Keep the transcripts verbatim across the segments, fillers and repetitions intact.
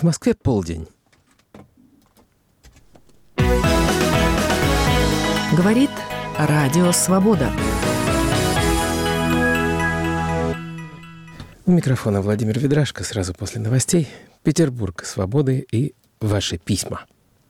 В Москве полдень. Говорит Радио Свобода. У микрофона Владимир Ведрашко. Сразу после новостей. Петербург, свободы и ваши письма.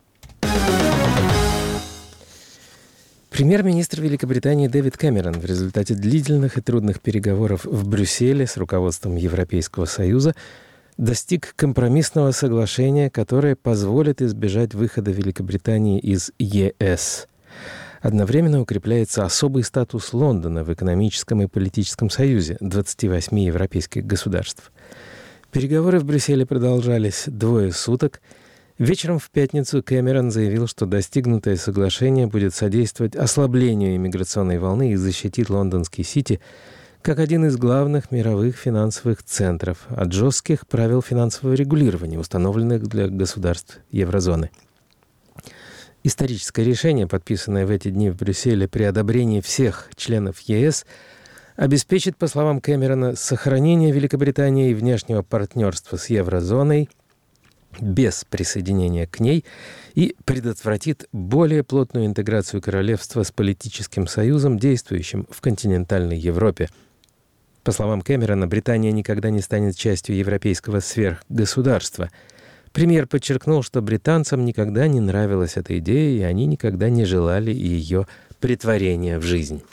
Премьер-министр Великобритании Дэвид Кэмерон в результате длительных и трудных переговоров в Брюсселе с руководством Европейского Союза достиг компромиссного соглашения, которое позволит избежать выхода Великобритании из Е С. Одновременно укрепляется особый статус Лондона в экономическом и политическом союзе двадцати восьми европейских государств. Переговоры в Брюсселе продолжались двое суток. Вечером в пятницу Кэмерон заявил, что достигнутое соглашение будет содействовать ослаблению иммиграционной волны и защитит лондонский Сити как один из главных мировых финансовых центров от жестких правил финансового регулирования, установленных для государств еврозоны. Историческое решение, подписанное в эти дни в Брюсселе при одобрении всех членов Е С, обеспечит, по словам Кэмерона, сохранение Великобритании и внешнего партнерства с еврозоной без присоединения к ней и предотвратит более плотную интеграцию королевства с политическим союзом, действующим в континентальной Европе. По словам Кэмерона, Британия никогда не станет частью европейского сверхгосударства. Премьер подчеркнул, что британцам никогда не нравилась эта идея, и они никогда не желали ее претворения в жизнь.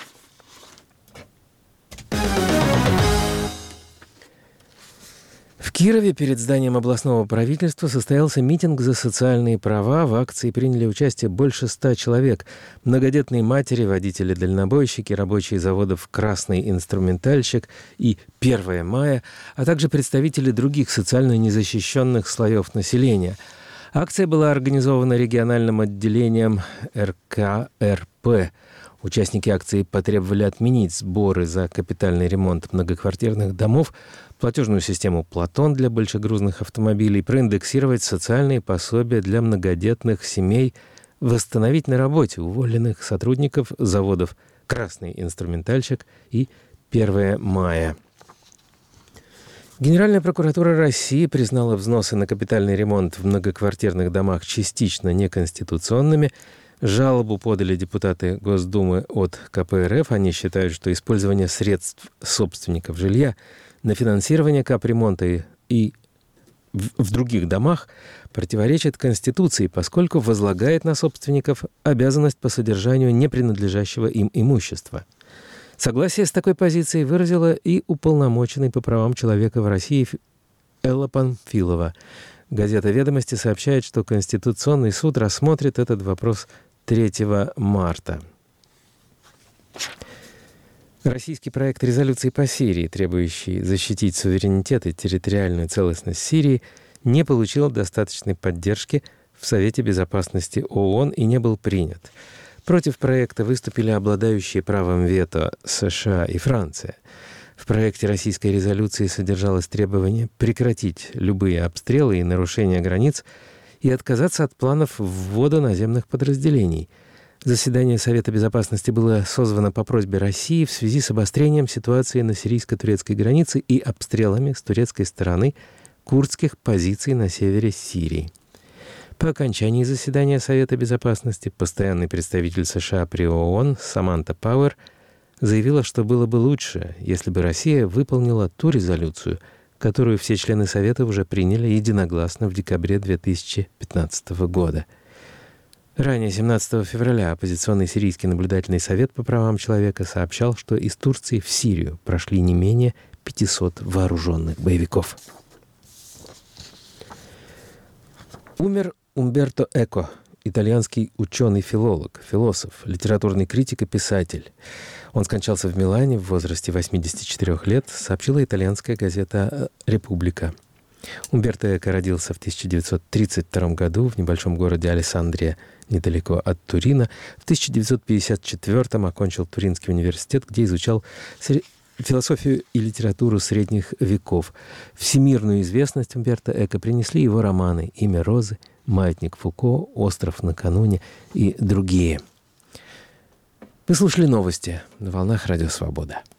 В Кирове перед зданием областного правительства состоялся митинг за социальные права. В акции приняли участие больше ста человек. Многодетные матери, водители-дальнобойщики, рабочие заводов «Красный инструментальщик» и «Первое мая», а также представители других социально незащищенных слоев населения. Акция была организована региональным отделением Р К Р П. Участники акции потребовали отменить сборы за капитальный ремонт многоквартирных домов, платежную систему «Платон» для большегрузных автомобилей, проиндексировать социальные пособия для многодетных семей, восстановить на работе уволенных сотрудников заводов «Красный инструментальщик» и «Первое мая». Генеральная прокуратура России признала взносы на капитальный ремонт в многоквартирных домах частично неконституционными. Жалобу подали депутаты Госдумы от Ка Пэ Эр Эф. Они считают, что использование средств собственников жилья на финансирование капремонта и, и в, в других домах противоречит Конституции, поскольку возлагает на собственников обязанность по содержанию непринадлежащего им имущества. Согласие с такой позицией выразила и уполномоченный по правам человека в России Элла Памфилова. Газета «Ведомости» сообщает, что Конституционный суд рассмотрит этот вопрос третьего марта. Российский проект резолюции по Сирии, требующий защитить суверенитет и территориальную целостность Сирии, не получил достаточной поддержки в Совете Безопасности О О Н и не был принят. Против проекта выступили обладающие правом вето США и Франция. В проекте российской резолюции содержалось требование прекратить любые обстрелы и нарушения границ и отказаться от планов ввода наземных подразделений. Заседание Совета Безопасности было созвано по просьбе России в связи с обострением ситуации на сирийско-турецкой границе и обстрелами с турецкой стороны курдских позиций на севере Сирии. По окончании заседания Совета Безопасности постоянный представитель США при О О Н Саманта Пауэр заявила, что было бы лучше, если бы Россия выполнила ту резолюцию, которую все члены Совета уже приняли единогласно в декабре две тысячи пятнадцатого года. Ранее, семнадцатого февраля, оппозиционный Сирийский наблюдательный совет по правам человека сообщал, что из Турции в Сирию прошли не менее пятисот вооруженных боевиков. Умер Умберто Эко, итальянский ученый-филолог, философ, литературный критик и писатель. Он скончался в Милане в возрасте восьмидесяти четырёх лет, сообщила итальянская газета «Република». Умберто Эко родился в тысяча девятьсот тридцать втором году в небольшом городе Алессандрия, недалеко от Турина. В тысяча девятьсот пятьдесят четвёртом окончил Туринский университет, где изучал философию и литературу средних веков. Всемирную известность Умберто Эко принесли его романы «Имя Розы», «Маятник Фуко», «Остров накануне» и другие. Вы слушали новости на волнах Радио Свобода.